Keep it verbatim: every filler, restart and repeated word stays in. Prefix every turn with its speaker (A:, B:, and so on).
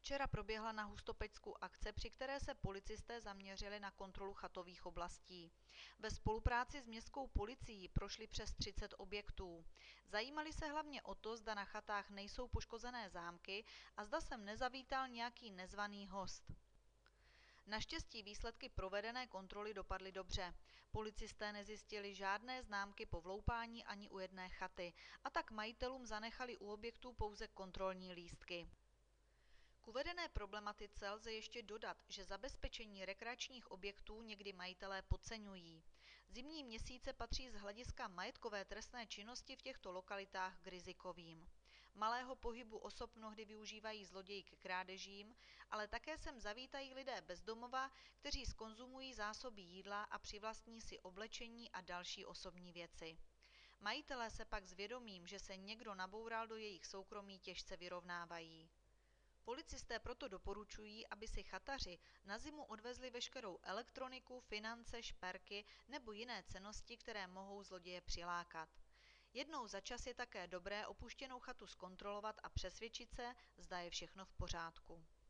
A: Včera proběhla na Hustopečsku akce, při které se policisté zaměřili na kontrolu chatových oblastí. Ve spolupráci s městskou policií prošli přes třicet objektů. Zajímali se hlavně o to, zda na chatách nejsou poškozené zámky a zda sem nezavítal nějaký nezvaný host. Naštěstí výsledky provedené kontroly dopadly dobře. Policisté nezjistili žádné známky po vloupání ani u jedné chaty a tak majitelům zanechali u objektů pouze kontrolní lístky. K uvedené problematice lze ještě dodat, že zabezpečení rekreačních objektů někdy majitelé podceňují. Zimní měsíce patří z hlediska majetkové trestné činnosti v těchto lokalitách k rizikovým. Malého pohybu osob mnohdy využívají zloději ke krádežím, ale také sem zavítají lidé bez domova, kteří zkonzumují zásoby jídla a přivlastní si oblečení a další osobní věci. Majitelé se pak s vědomím, že se někdo naboural do jejich soukromí, těžce vyrovnávají. Policisté proto doporučují, aby si chataři na zimu odvezli veškerou elektroniku, finance, šperky nebo jiné cennosti, které mohou zloděje přilákat. Jednou za čas je také dobré opuštěnou chatu zkontrolovat a přesvědčit se, zda je všechno v pořádku.